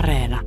Areena.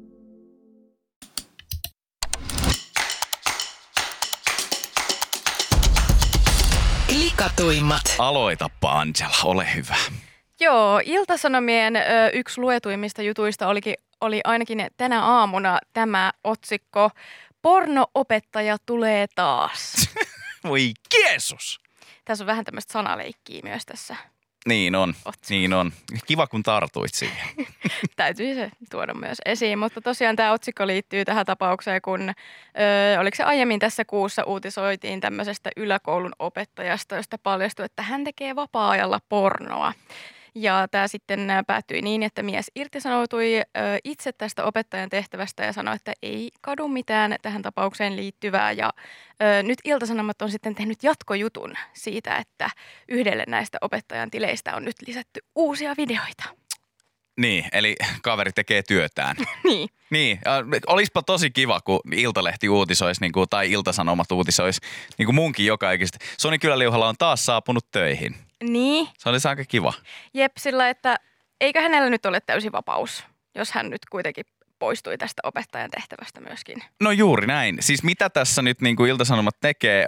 Klikatuimmat. Aloitapa, Angela, ole hyvä. Joo, Ilta-Sanomien yksi luetuimmista jutuista oli ainakin tänä aamuna tämä otsikko "Porno-opettaja tulee taas". Voi Jeesus! Tässä on vähän tämmöistä sanaleikkiä myös tässä. Niin on, otsikossa. niin on. Kiva, kun tartuit siihen. Täytyy se tuoda myös esiin, mutta tosiaan tämä otsikko liittyy tähän tapaukseen, kun oliko se aiemmin tässä kuussa uutisoitiin tämmöisestä yläkoulun opettajasta, josta paljastui, että hän tekee vapaa-ajalla pornoa. Ja tämä sitten päättyi niin, että mies irtisanoutui itse tästä opettajan tehtävästä ja sanoi, että ei kadu mitään tähän tapaukseen liittyvää. Ja nyt Ilta-Sanomat on sitten tehnyt jatkojutun siitä, että yhdelle näistä opettajan tileistä on nyt lisätty uusia videoita. Niin, eli kaveri tekee työtään. Niin. Niin, olispa tosi kiva, kun Iltalehti uutisoisi niin kuin, tai Ilta-Sanomat uutisoisi niin kuin munkin joka ikistä. Soni Kyläliuhalla on taas saapunut töihin. Niin. Se olisi aika kiva. Jep, sillä että eikö hänellä nyt ole täysi vapaus, jos hän nyt kuitenkin poistui tästä opettajan tehtävästä myöskin. No juuri näin. Siis mitä tässä nyt niin kuin Ilta-Sanomat tekee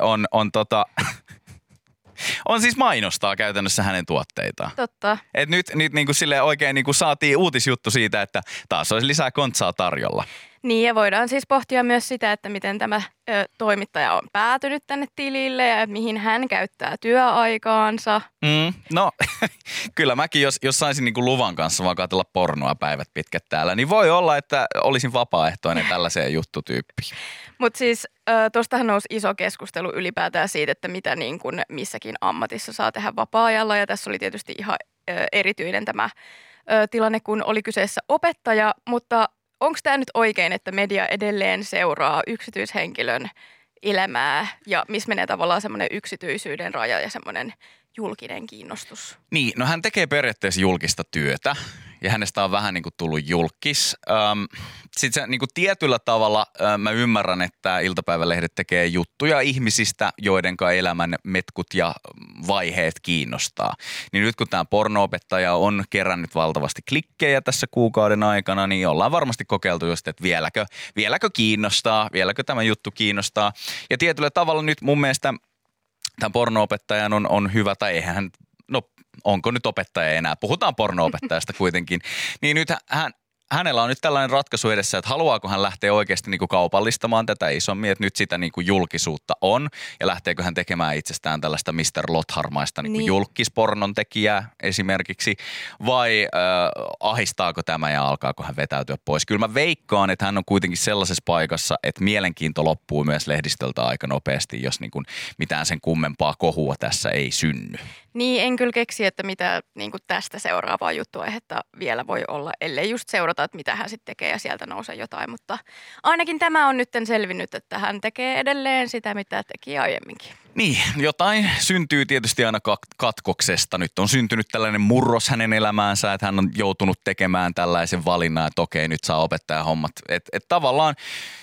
on siis mainostaa käytännössä hänen tuotteitaan. Totta. Et nyt niin kuin silleen oikein niin kuin saatiin uutisjuttu siitä, että taas olisi lisää kontsaa tarjolla. Niin, ja voidaan siis pohtia myös sitä, että miten tämä toimittaja on päätynyt tänne tilille ja mihin hän käyttää työaikaansa. No, kyllä mäkin, jos saisin niin kuin luvan kanssa vaan katsella pornoa päivät pitkät täällä, niin voi olla, että olisin vapaaehtoinen tällaiseen juttutyyppiin. Mutta siis tuostahan nousi iso keskustelu ylipäätään siitä, että mitä niin kuin missäkin ammatissa saa tehdä vapaa-ajalla. Ja tässä oli tietysti ihan erityinen tämä tilanne, kun oli kyseessä opettaja, mutta onko tämä nyt oikein, että media edelleen seuraa yksityishenkilön elämää ja missä menee tavallaan semmoinen yksityisyyden raja ja semmoinen julkinen kiinnostus? Niin, no hän tekee periaatteessa julkista työtä ja hänestä on vähän niin kuin tullut julkis. Sitten se niin kuin tietyllä tavalla mä ymmärrän, että iltapäivälehdet tekee juttuja ihmisistä, joidenka elämän metkut ja vaiheet kiinnostaa. Niin nyt kun tämä porno-opettaja on kerännyt valtavasti klikkejä tässä kuukauden aikana, niin ollaan varmasti kokeiltu just, että vieläkö kiinnostaa, vieläkö tämä juttu kiinnostaa. Ja tietyllä tavalla nyt mun mielestä tämän porno-opettajan on hyvä, tai eihän hän, no onko nyt opettaja enää, puhutaan porno-opettajasta kuitenkin, niin nyt hänellä on nyt tällainen ratkaisu edessä, että haluaako hän lähteä oikeasti niin kuin kaupallistamaan tätä isommin, että nyt sitä niin kuin julkisuutta on, ja lähteekö hän tekemään itsestään tällaista Mr. Lotharmaista niin kuin julkispornon tekijää esimerkiksi, vai ahistaako tämä ja alkaako hän vetäytyä pois. Kyllä mä veikkaan, että hän on kuitenkin sellaisessa paikassa, että mielenkiinto loppuu myös lehdistöltä aika nopeasti, jos niin kuin mitään sen kummempaa kohua tässä ei synny. Niin, en kyllä keksi, että mitä niin kuin tästä seuraavaa juttuaihetta vielä voi olla, ellei just seurata, että mitä hän sitten tekee ja sieltä nousee jotain. Mutta ainakin tämä on nyt selvinnyt, että hän tekee edelleen sitä, mitä teki aiemminkin. Niin, jotain syntyy tietysti aina katkoksesta. Nyt on syntynyt tällainen murros hänen elämäänsä, että hän on joutunut tekemään tällaisen valinnan, että okei, nyt saa opettajahommat. Että tavallaan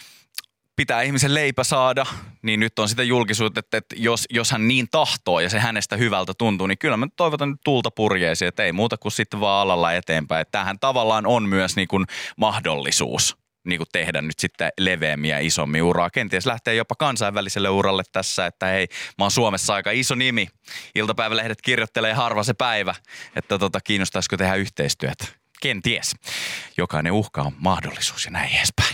pitää ihmisen leipä saada, niin nyt on sitä julkisuutta, että jos hän niin tahtoo ja se hänestä hyvältä tuntuu, niin kyllä mä toivotan nyt tuulta purjeisiin, että ei muuta kuin sitten vaan alalla eteenpäin. Että tämähän tavallaan on myös niin kuin mahdollisuus niin kuin tehdä nyt sitten leveämmin ja isommin uraa. Kenties lähtee jopa kansainväliselle uralle tässä, että hei, mä oon Suomessa aika iso nimi. Iltapäivälehdet kirjoittelee harva se päivä, että kiinnostaisiko tehdä yhteistyötä. Kenties. Jokainen uhka on mahdollisuus ja näin edespäin.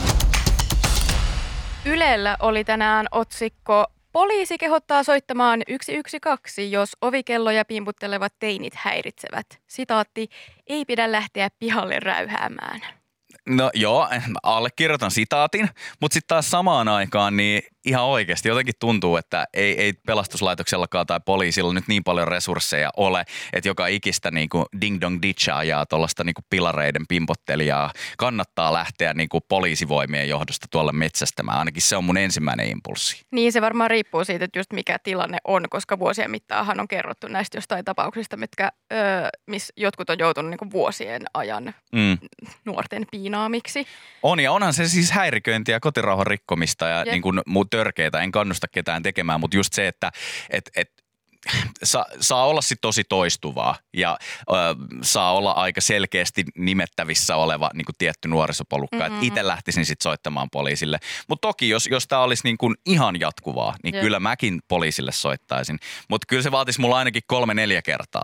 Ylellä oli tänään otsikko "Poliisi kehottaa soittamaan 112, jos ovikelloja pimputtelevat teinit häiritsevät. Sitaatti, ei pidä lähteä pihalle räyhäämään." No joo, allekirjoitan sitaatin, mutta sitten taas samaan aikaan niin ihan oikeasti jotenkin tuntuu, että ei pelastuslaitoksellakaan tai poliisilla nyt niin paljon resursseja ole, että joka ikistä niin kuin ding-dong ditchaajaa, tuollaista niin kuin pilareiden pimpottelijaa kannattaa lähteä niin kuin poliisivoimien johdosta tuolle metsästämään. Ainakin se on mun ensimmäinen impulssi. Niin, se varmaan riippuu siitä, että just mikä tilanne on, koska vuosien mittaahan on kerrottu näistä jostain tapauksista, missä jotkut on joutunut niin kuin vuosien ajan nuorten piinaamiksi. On, ja onhan se siis häiriköintiä ja kotirauhan rikkomista ja niin kuin törkeitä. En kannusta ketään tekemään, mutta just se, että saa olla sit tosi toistuvaa ja saa olla aika selkeästi nimettävissä oleva niin kuin tietty nuorisopolukka. Että itse lähtisin sitten soittamaan poliisille. Mutta toki, jos tämä olisi niin kuin ihan jatkuvaa, niin kyllä mäkin poliisille soittaisin. Mutta kyllä se vaatisi mulla ainakin 3-4 kertaa.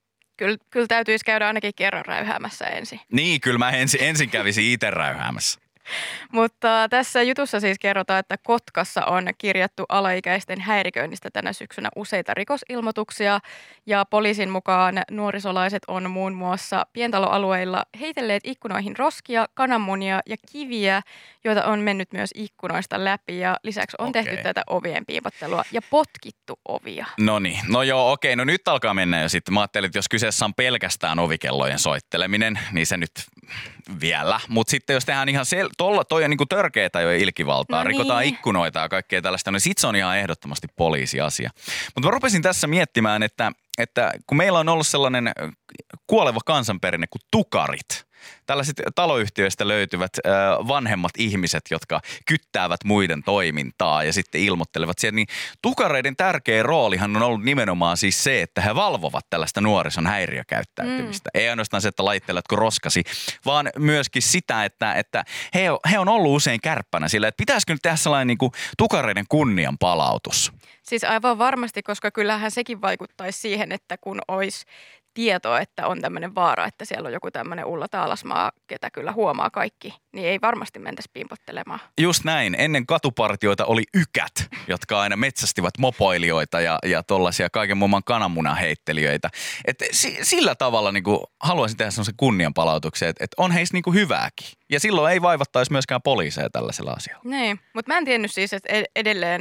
Kyllä täytyisi käydä ainakin kerran räyhäämässä ensin. Niin, kyllä mä ensin kävisin itse räyhäämässä. Mutta tässä jutussa siis kerrotaan, että Kotkassa on kirjattu alaikäisten häiriköinnistä tänä syksynä useita rikosilmoituksia. Ja poliisin mukaan nuorisolaiset on muun muassa pientaloalueilla heitelleet ikkunoihin roskia, kananmunia ja kiviä, joita on mennyt myös ikkunoista läpi. Ja lisäksi on tehty tätä ovien piipottelua ja potkittu ovia. Noniin, no joo, okei, no nyt alkaa mennä jo sitten. Mä ajattelin, että jos kyseessä on pelkästään ovikellojen soitteleminen, niin se nyt vielä. Mutta sitten jos tehdään ihan toi on niinku törkeetä jo ilkivaltaa, rikotaan ikkunoita ja kaikkea tällaista, niin sit se on ihan ehdottomasti poliisiasia. Mutta mä rupesin tässä miettimään, että kun meillä on ollut sellainen kuoleva kansanperinne kuin tukarit, tällaiset taloyhtiöistä löytyvät vanhemmat ihmiset, jotka kyttäävät muiden toimintaa ja sitten ilmoittelevat sieltä, niin tukareiden tärkeä roolihan on ollut nimenomaan siis se, että he valvovat tällaista nuorison häiriökäyttäytymistä. Ei ainoastaan se, että laitteletko roskasi, vaan myöskin sitä, että he on ollut usein kärppänä sillä, että pitäisikö nyt tehdä sellainen niin kuin tukareiden kunnian palautus. Siis aivan varmasti, koska kyllähän sekin vaikuttaisi siihen, että kun olisi tietoa, että on tämmöinen vaara, että siellä on joku tämmöinen Ulla Taalasmaa, ketä kyllä huomaa kaikki, niin ei varmasti mentäisi pimpottelemaan. Just näin. Ennen katupartioita oli ykät, jotka aina metsästivät mopoilijoita ja tollaisia kaiken maailman kananmunaheittelijöitä. Että sillä tavalla niin kuin haluaisin tehdä semmoisen kunnianpalautuksen, että on heissä niin kuin hyvääkin. Ja silloin ei vaivattaisi myöskään poliiseja tällaisella asialla. Niin, mutta mä en tiennyt siis, että edelleen,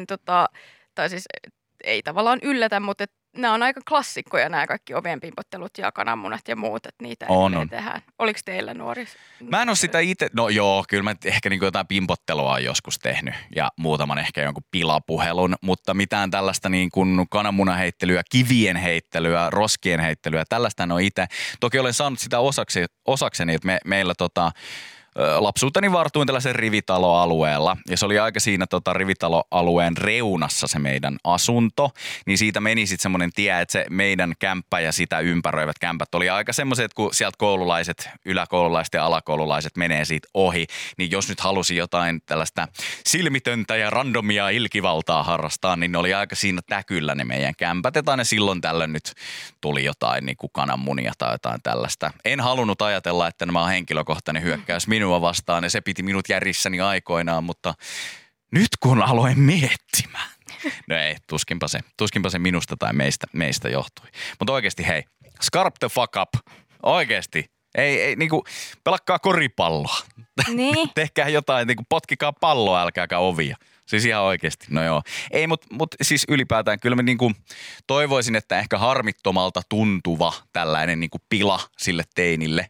tai siis ei tavallaan yllätä, mutta nämä on aika klassikkoja nämä kaikki ovien pimpottelut ja kananmunat ja muut, että niitä edelleen tehdään. Oliko teillä nuori? Mä en ole sitä itse, no joo, kyllä mä ehkä niin jotain pimpottelua on joskus tehnyt ja muutaman ehkä jonkun pilapuhelun, mutta mitään tällaista niin kuin kananmunaheittelyä, kivien heittelyä, roskien heittelyä, tällaista en ole itse. Toki olen saanut sitä osakseni, että meillä lapsuuteni vartuin tällaisen rivitaloalueella ja se oli aika siinä rivitaloalueen reunassa se meidän asunto, niin siitä meni sitten semmoinen tie, että se meidän kämppä ja sitä ympäröivät kämpät oli aika semmoiset, kun sieltä koululaiset, yläkoululaiset ja alakoululaiset menee siitä ohi, niin jos nyt halusi jotain tällaista silmitöntä ja randomia ilkivaltaa harrastaa, niin ne oli aika siinä täkyllä ne meidän kämpät, ja aina silloin tällöin nyt tuli jotain niin kuin kananmunia tai jotain tällaista. En halunnut ajatella, että nämä on henkilökohtainen hyökkäys minua vastaan ja se piti minut järissäni aikoinaan, mutta nyt kun aloin miettimään. No ei, tuskinpa se minusta tai meistä johtui. Mutta oikeasti hei, scarp the fuck up. Oikeasti. Ei niinku, pelakkaa koripalloa. Niin. Tehkää jotain, niinku potkikaa palloa, älkääkä ovia. Siis ihan oikeasti, no joo. Ei, mutta siis ylipäätään kyllä mä niinku toivoisin, että ehkä harmittomalta tuntuva tällainen niinku pila sille teinille,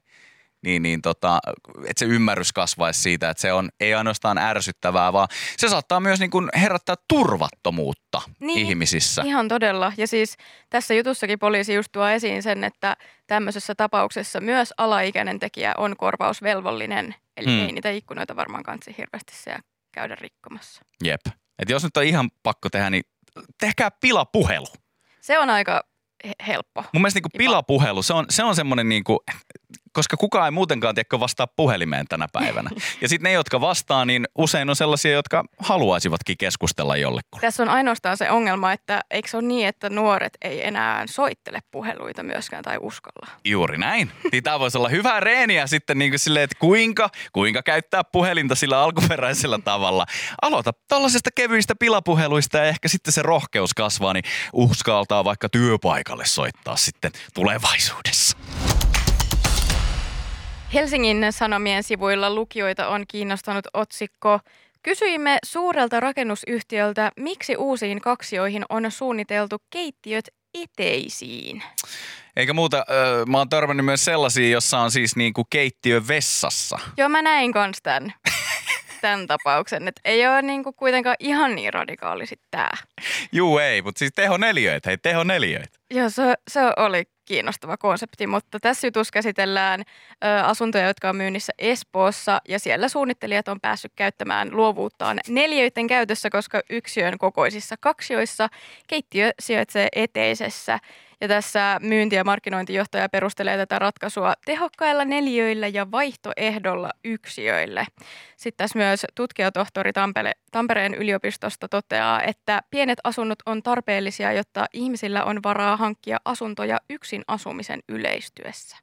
että se ymmärrys kasvaisi siitä, että se on ei ainoastaan ärsyttävää, vaan se saattaa myös niin kuin herättää turvattomuutta ihmisissä. Ihan todella. Ja siis tässä jutussakin poliisi just tuo esiin sen, että tämmöisessä tapauksessa myös alaikäinen tekijä on korvausvelvollinen. Eli ei niitä ikkunoita varmaan kansi hirveästi siellä käydä rikkomassa. Jep. Että jos nyt on ihan pakko tehdä, niin tehkää pilapuhelu. Se on aika helppo. Mun mielestä niin kuin pilapuhelu, se on semmoinen niin kuin, koska kukaan ei muutenkaan tiedä vastaa puhelimeen tänä päivänä. Ja sitten ne, jotka vastaa, niin usein on sellaisia, jotka haluaisivatkin keskustella jollekulle. Tässä on ainoastaan se ongelma, että eikö se ole niin, että nuoret ei enää soittele puheluita myöskään tai uskalla. Juuri näin. Niin tämä voisi olla hyvää reeniä sitten niin kuin silleen, että kuinka käyttää puhelinta sillä alkuperäisellä tavalla. Aloita tällaisesta kevyistä pilapuheluista ja ehkä sitten se rohkeus kasvaa, niin uskaltaa vaikka työpaikalle soittaa sitten tulevaisuudessa. Helsingin Sanomien sivuilla lukijoita on kiinnostanut otsikko. Kysyimme suurelta rakennusyhtiöltä, miksi uusiin kaksioihin on suunniteltu keittiöt eteisiin. Eikä muuta, mä oon törmännyt myös sellaisia, jossa on siis niinku keittiö vessassa. Joo, mä näin kans tän tämän tapauksen, että ei ole niinku kuitenkaan ihan niin radikaali sitten tämä. Juu ei, mutta siis tehoneliöitä, hei tehoneliöitä. Joo, se oli kiinnostava konsepti, mutta tässä jutussa käsitellään asuntoja, jotka on myynnissä Espoossa ja siellä suunnittelijat on päässyt käyttämään luovuuttaan neliöiden käytössä, koska yksiön kokoisissa kaksioissa keittiö sijaitsee eteisessä. Ja tässä myynti- ja markkinointijohtaja perustelee tätä ratkaisua tehokkailla neliöillä ja vaihtoehdolla yksiöille. Sitten tässä myös tutkijatohtori Tampereen yliopistosta toteaa, että pienet asunnot on tarpeellisia, jotta ihmisillä on varaa hankkia asuntoja yksin asumisen yleistyessä.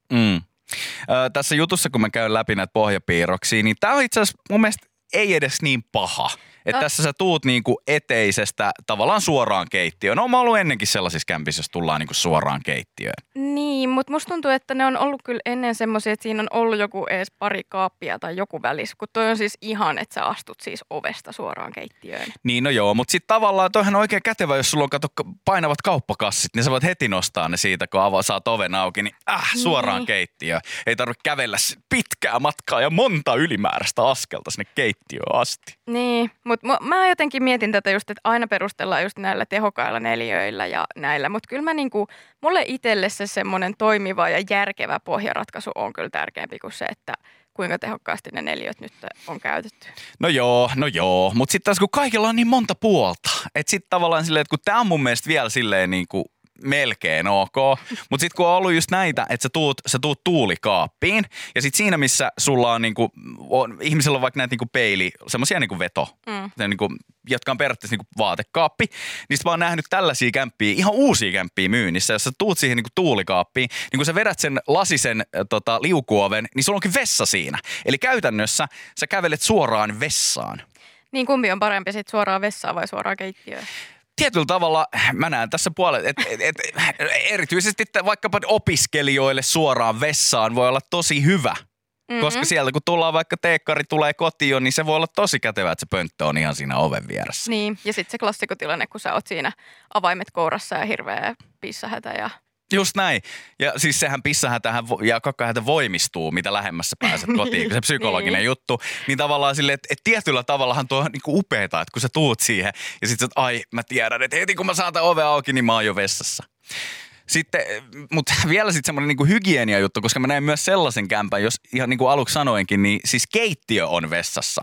Tässä jutussa, kun mä käyn läpi näitä pohjapiirroksia, niin tämä on itse asiassa mun mielestä ei edes niin paha. Että tässä sä tuut niinku eteisestä tavallaan suoraan keittiöön. No mä oon ollut ennenkin sellaisissa kämpissä, jos tullaan niinku suoraan keittiöön. Niin, mutta musta tuntuu, että ne on ollut kyllä ennen semmoisia, että siinä on ollut joku edes pari kaappia tai joku välissä. Kun toi on siis ihan, että sä astut siis ovesta suoraan keittiöön. Niin, no joo, mutta sitten tavallaan toihan on oikein kätevä, jos sulla on painavat kauppakassit, niin sä voit heti nostaa ne siitä, kun saat oven auki, niin suoraan keittiöön. Ei tarvitse kävellä pitkää matkaa ja monta ylimääräistä askelta sinne keittiöön asti. Niin, mutta mä jotenkin mietin tätä just, että aina perustellaan just näillä tehokkailla neliöillä ja näillä. Mutta kyllä mä niinku, mulle itselle se semmoinen toimiva ja järkevä pohjaratkaisu on kyllä tärkeämpi kuin se, että kuinka tehokkaasti ne neliöt nyt on käytetty. No joo. Mutta sitten taas kun kaikilla on niin monta puolta, että sitten tavallaan silleen, että kun tämä on mun mielestä vielä silleen niin kuin melkein ok. Mutta sitten kun on ollut just näitä, että sä tuut tuulikaappiin ja sitten siinä missä sulla on niinku, ihmisellä on vaikka näitä niinku peili, semmosia niinku niinku, jotka on periaatteessa niinku vaatekaappi, niin sit mä oon nähnyt tällaisia kämppiä, ihan uusia kämppiä myynnissä, jos sä tuut siihen niinku tuulikaappiin, niin kun sä vedät sen lasisen liukuoven, niin sulla onkin vessa siinä. Eli käytännössä sä kävelet suoraan vessaan. Niin kumpi on parempi sit suoraan vessaan vai suoraan keittiöön? Tietyllä tavalla mä näen tässä puolella, että erityisesti vaikkapa opiskelijoille suoraan vessaan voi olla tosi hyvä. Koska sieltä kun tullaan vaikka teekkari tulee kotiin, niin se voi olla tosi kätevää, että se pönttö on ihan siinä oven vieressä. Niin, ja sitten se klassikotilanne, kun sä oot siinä avaimet kourassa ja hirveä pissahätä ja... Just näin. Ja siis sehän pissahätähän ja kakkahätä voimistuu, mitä lähemmässä pääset kotiin, kun se psykologinen juttu. Niin tavallaan silleen, että tietyllä tavallahan tuo on niinku upeeta, että kun sä tuut siihen ja sit sä ai mä tiedän, että heti kun mä saan tämän oven auki, niin mä oon jo vessassa. Sitten, mutta vielä sitten semmoinen niinku hygienia-juttu, koska mä näin myös sellaisen kämpän, jos ihan niin kuin aluksi sanoinkin, niin siis keittiö on vessassa.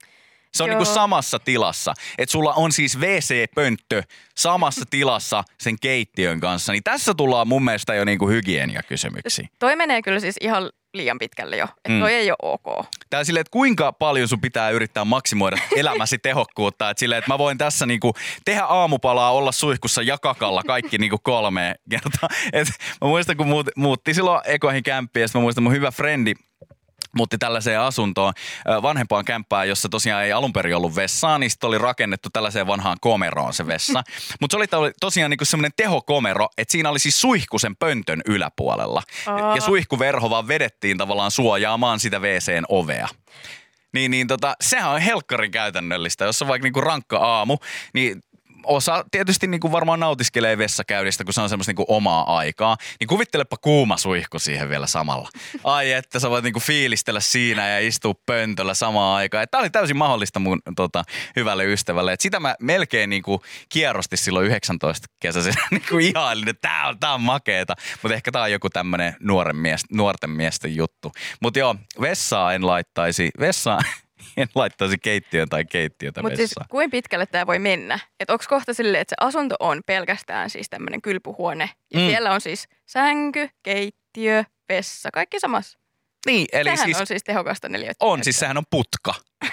Se on niinku samassa tilassa. Että sulla on siis WC-pönttö samassa tilassa sen keittiön kanssa. Niin tässä tullaan mun mielestä jo niinku hygieniakysymyksiin. Toi menee kyllä siis ihan liian pitkälle jo. Että toi ei ole ok. Tää silleen, että kuinka paljon sun pitää yrittää maksimoida elämäsi tehokkuutta. Että silleen, että mä voin tässä niinku tehdä aamupalaa, olla suihkussa ja kakalla kaikki niinku 3 kertaa. Et mä muistan, kun muutti silloin ekoihin kämppiin ja mä muistan mun hyvä frendi muutti tällaiseen asuntoon vanhempaan kämppään, jossa tosiaan ei alun perin ollut vessaa, niin sitten oli rakennettu tällaiseen vanhaan komeroon se vessa. Mutta se oli tosiaan niinku semmoinen tehokomero, että siinä oli siis suihku sen pöntön yläpuolella. Ja suihkuverho vaan vedettiin tavallaan suojaamaan sitä WC:n ovea. Sehän on helkkarin käytännöllistä, jos on vaikka niinku rankka aamu, niin osa tietysti niin kuin varmaan nautiskelee vessakäynnistä, kun se on semmoista niin kuin omaa aikaa. Niin kuvittelepa kuuma suihku siihen vielä samalla. Ai että sä voit niin kuin fiilistellä siinä ja istua pöntöllä samaan aikaan. Tämä oli täysin mahdollista mun hyvälle ystävälle. Et sitä mä melkein niin kuin kierrosti silloin 19 kesäisenä niin kuin ihailin, että tää on makeeta. Mutta ehkä tää on joku tämmönen nuorten miesten juttu. Mutta joo, vessaa en laittaisi. En laittaisi keittiön tai keittiötä vessaan. Mutta siis kuinka pitkälle tämä voi mennä? Että onko kohta silleen, että se asunto on pelkästään siis tämmöinen kylpyhuone. Ja siellä on siis sänky, keittiö, vessa, kaikki samassa. Niin, eli sehän on siis tehokasta neliötä. On, siis sehän on putka.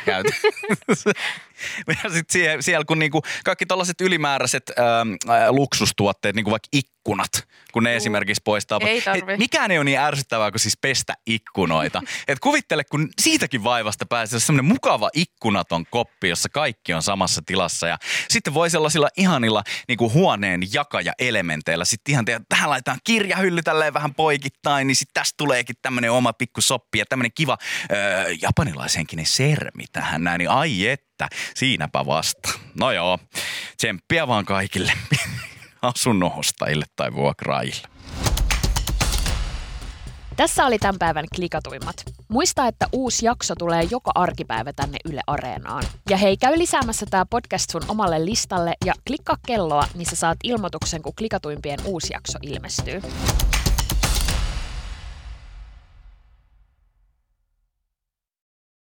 Ja sitten siellä kun niinku kaikki tollaiset ylimääräiset luksustuotteet, niinku vaikka ikkunat, kun ne esimerkiksi poistaa. Ei tarvi. Mikään ei ole niin ärsyttävää kuin siis pestä ikkunoita. Et kuvittele, kun siitäkin vaivasta pääsee semmoinen mukava ikkunaton koppi, jossa kaikki on samassa tilassa. Ja sitten voi sellaisilla ihanilla niinku huoneen jakaja-elementeillä sitten ihan tehdä, tähän laitetaan kirjahylly tälleen vähän poikittain, niin sitten tästä tuleekin tämmöinen oma pikku soppi ja tämmöinen kiva japanilaisenkin sermi tähän näin, niin ai että, siinäpä vasta. No joo, tsemppiä vaan kaikille asunnon ostajille tai vuokraajille. Tässä oli tämän päivän klikatuimmat. Muista, että uusi jakso tulee joka arkipäivä tänne Yle Areenaan. Ja hei, käy lisäämässä tää podcast sun omalle listalle ja klikkaa kelloa, niin sä saat ilmoituksen, kun klikatuimpien uusi jakso ilmestyy.